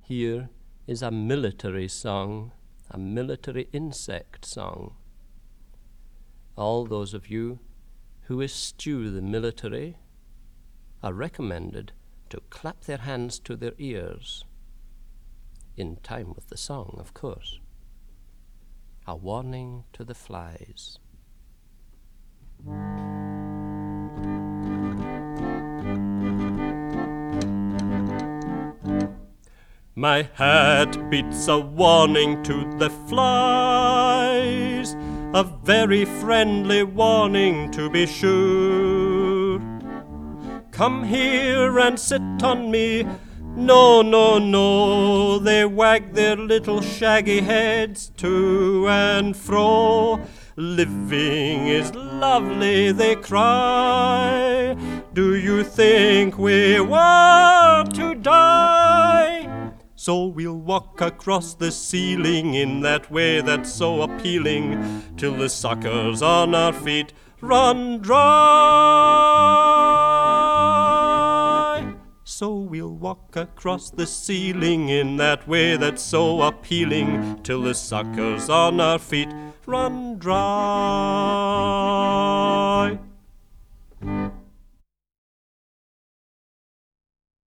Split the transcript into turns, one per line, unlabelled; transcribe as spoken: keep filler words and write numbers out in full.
Here is a military song, a military insect song. All those of you who eschew the military are recommended to clap their hands to their ears, in time with the song, of course. A warning to the flies. My hat beats a warning to the flies, a very friendly warning to be sure. Come here and sit on me. No, no, no, they wag their little shaggy heads to and fro. Living is lovely, they cry. Do you think we want to die? So we'll walk across the ceiling in that way that's so appealing, till the suckers on our feet run dry. So we'll walk across the ceiling in that way that's so appealing, till the suckers on our feet run dry.